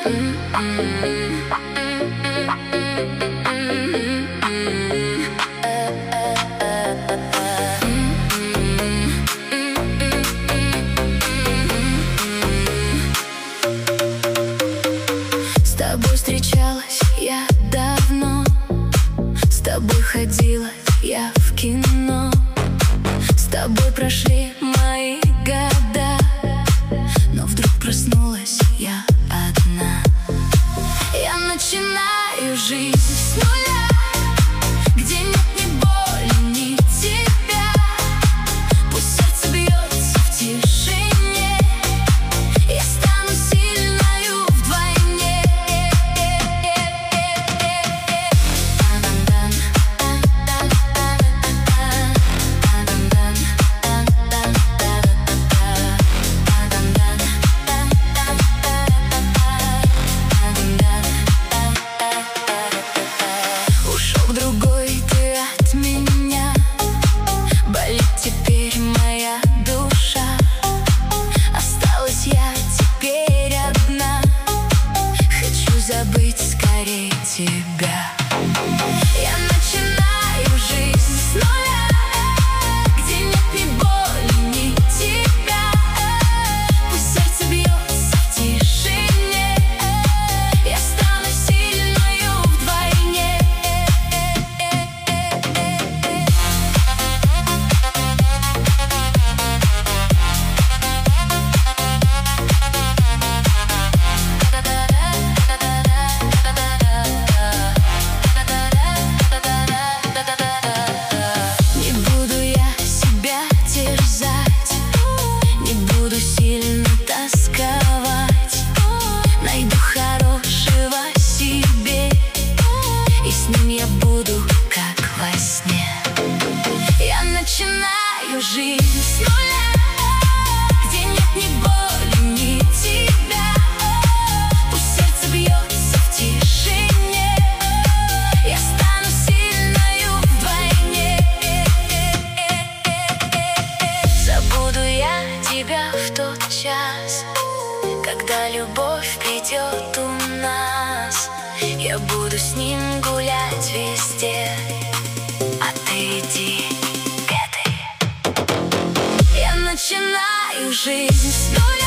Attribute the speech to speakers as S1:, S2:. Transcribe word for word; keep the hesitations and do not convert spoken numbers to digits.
S1: С тобой встречалась я давно, с тобой ходила я в кино, с тобой прошли мои года, но вдруг проснулась я одна. Я начинаю жизнь с нуля, где нет ни боли, ни тебя. Пусть сердце бьется в тишине, я стану сильною вдвойне. Ушел другой ты от меня, болит теперь моя душа. Осталась я теперь одна, хочу забыть скорее тебя. Я начинаю жизнь с нуля, где нет ни боли, ни тебя. Пусть сердце бьется в тишине, я стану сильною вдвойне. Не буду я себя терзать, не буду сильно тосковать. Найду хорошего себе, и с ним я буду как во сне. Я начинаю жизнь с нуля, где нет ни боли, ни тебя. Пусть сердце бьется в тишине, я стану сильною вдвойне. Забуду я тебя в тот час, когда любовь придет у нас. Я буду с ним гулять везде, а ты иди к этой. Я начинаю жизнь с нуля.